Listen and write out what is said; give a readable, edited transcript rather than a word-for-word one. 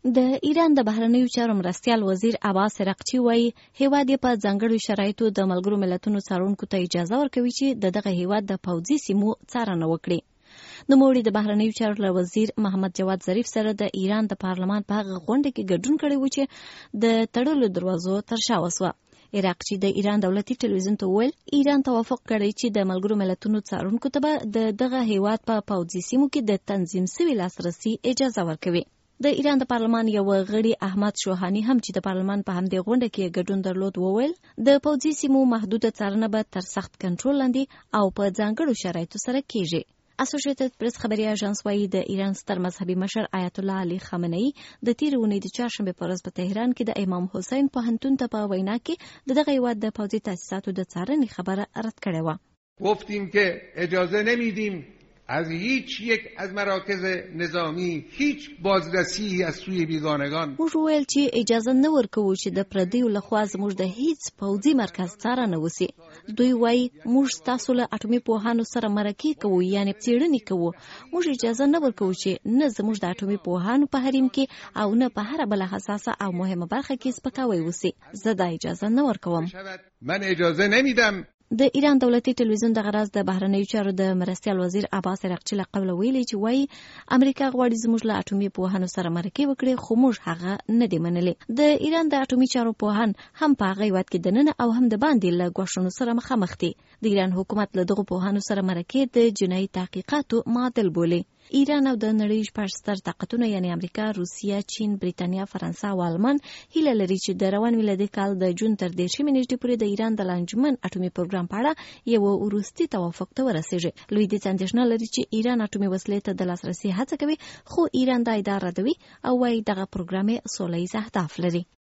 د ایران د بهرنیو چارو مرستیال وزیر عباس رقچی وایي هیواد یې په ځانګړو شرایطو د ملګرو ملتونو څارونکو ته اجازه ورکوي چې دغه هیواد د پوځي سیمو څارنه وکړي. نوموړي د بهرنیو چارو له وزیر محمد جواد ظریف سره د ایران د پارلمان په هغه غونډه کې ګډون کړی و چې د تړلو دروازو تر شا وسوه. عراقچی د ایران دولتي ټلویزیون ته وویل ایران توافق کړی چې د ملګرو ملتونو څارونکو ته به دغه هیواد په پوځي سیمو کې د تنظیم سوي لاسرسي اجازه ورکوي. د ایران د پارلمان یو غړي احمد شوهانی هم چې د پارلمان په همدې غونډه کې ګډون درلود وویل د پوځي سیمو محدوده څارنه به تر سخت کنټرول لاندې او په ځانګړو شرایطو سره کیږي. اسوسییټډ پریس خبري اژانس وايي د ایران ستر مذهبي مشر آیت الله علي خامنه‌ای د تیر اونۍ د چهارشنبه په ورځ په تهران کې د امام حسین پوهنتون ته په وینا کې دغه هیواد د پوځي تاسیساتو د څارنې خبره رد کړې و. گفتیم که اجازه نمیدیم از هیچ یک از مراکز نظامی هیچ بازرسی از سوی بیگانگان. موږ ویل چې اجازه نه ورکوو چې د پردیو لخوا زموږ د هیڅ پوځي مرکز څارنه وسی. دوی وایي موږ تاسو له اټومي پوهانو سره مرکه کوو یعنی څېړنې کوو. موږ اجازه نه ورکوو چې نه زموږ د اټومي پوهانو په حریم کې او نه په هر بل حساسه او مهمه برخه کې سپکاوی وسی. زه دا اجازه نه ورکوم. من اجازه نمیدم. د ایران دولتي ټلویزیون د غرض د بهرنیو چارو د مرستیال وزیر عباس رقچی له قبل ویلي چې وایي امریکا غواړي زموږ له اټومي پوهانو سره مرکه وکړي خو موږ هغه نه دی منلي. د ایران د اټومي چارو پوهان هم په هغه هیواد کې دننه او هم د باندې له ګواښونو سره مخامخ دي. د ایران حکومت له دغو پوهانو سره مرکه د جنایي تحقیقاتو معادل بولي. ایران او د نړۍ شپږ ستر طاقتونه یعنی امریکا، روسیه، چین، بریتانیا، فرانسه او آلمان هیله لري چې د روان میلادي کال د جون تر 13 نیټې پورې د ایران د لانجمن اټومي پروګرام په اړه یو وروستي توافق ته ورسیږي. لویدیځ اندېښنه لري چې ایران اټومي وسلې ته د لاسرسي هڅه کوي خو ایران دا ادعا ردوي او وايي دغه پروګرام یې سوله ییز اهداف لري.